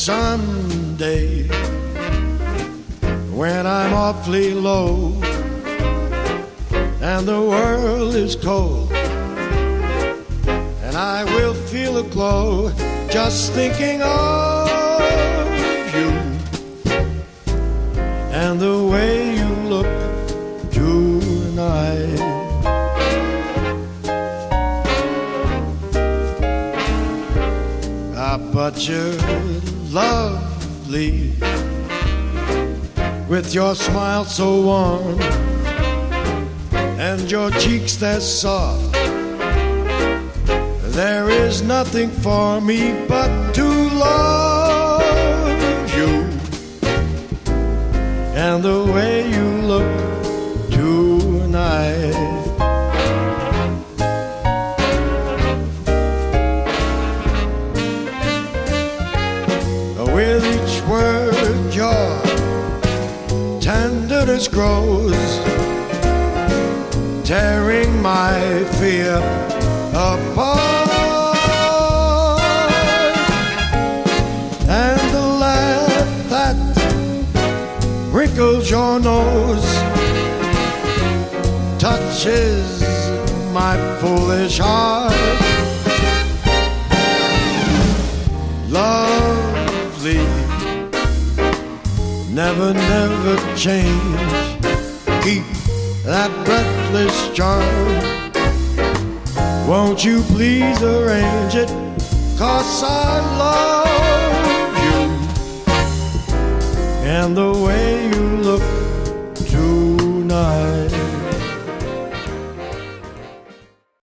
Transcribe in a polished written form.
Someday, when I'm awfully low and the world is cold, and I will feel a glow just thinking of you and the way you look tonight. But you're lovely with your smile so warm and your cheeks that soft. There is nothing for me but to love you and the way you look tonight. With each word your tenderness grows, tearing my fear apart. And the laugh that wrinkles your nose touches my foolish heart. Lovely, never, never change. Keep that breathless charm. Won't you please arrange it? 'Cause I love you and the way you look